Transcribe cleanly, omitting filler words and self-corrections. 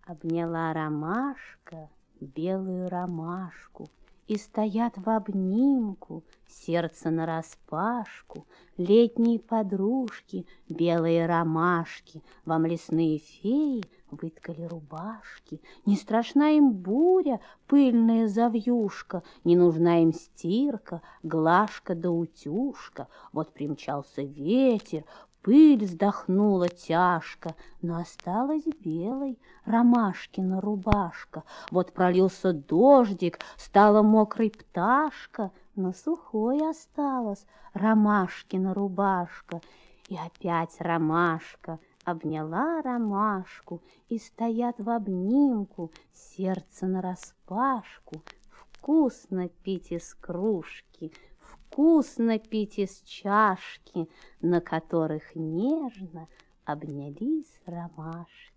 Обняла ромашка белую ромашку, и стоят в обнимку, сердце нараспашку, летние подружки, белые ромашки. Вам лесные феи выткали рубашки. Не страшна им буря, пыльная завьюшка, не нужна им стирка, глажка да утюжка. Вот примчался ветер, пыль вздохнула тяжко, но осталась белой ромашкина рубашка. Вот пролился дождик, стала мокрой пташка, но сухой осталась ромашкина рубашка. И опять ромашка обняла ромашку, и стоят в обнимку, сердце нараспашку. Вкусно пить из кружки, вкусно пить из чашки, на которых нежно обнялись ромашки.